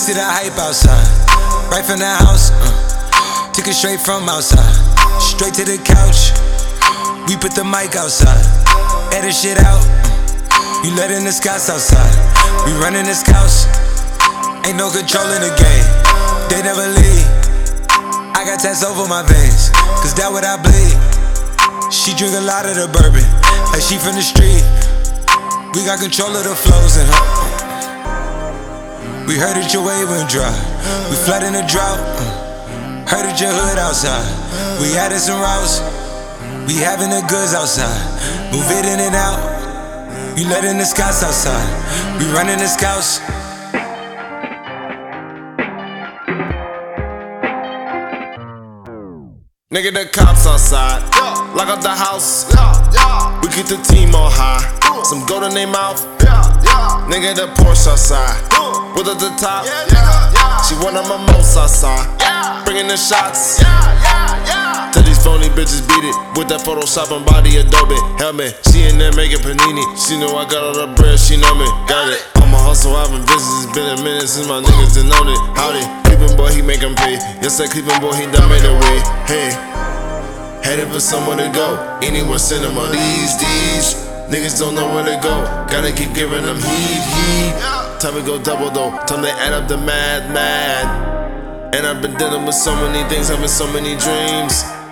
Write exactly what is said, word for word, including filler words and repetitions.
see the hype outside, right from the house. Uh, took it straight from outside, straight to the couch. We put the mic outside, edit shit out. Uh, you letting the scouts outside, we running this house. Ain't no control in the game, they never leave. I got tats over my veins, cause that what I bleed. She drink a lot of the bourbon, like she from the street. We got control of the flows in her. We heard that your wave went dry, we flood in the drought. Heard that your hood outside, we added some routes. We having the goods outside, move it in and out. You letting the scouts outside, we running the scouts. Nigga, the cops outside, lock up the house. We keep the team on high, some gold in their mouth. Nigga, the Porsche outside, with at the top. She one of my most outside, bringing the shots. Tell these phony bitches beat it with that Photoshop and body Adobe. Helmet, she in there making panini. She know I got all the bread, she know me. Got it. I'm a hustle, I've been busy. It's been a minute since my niggas done known it. Howdy, Cleveland boy, he make 'em pay. Yes, that Cleveland boy, he done made a way. Hey, headed for somewhere to go. Anywhere cinema these days. Niggas don't know where to go. Gotta keep giving them heat, heat. Time to go double though. Time to add up the mad, mad. And I've been dealing with so many things, having so many dreams.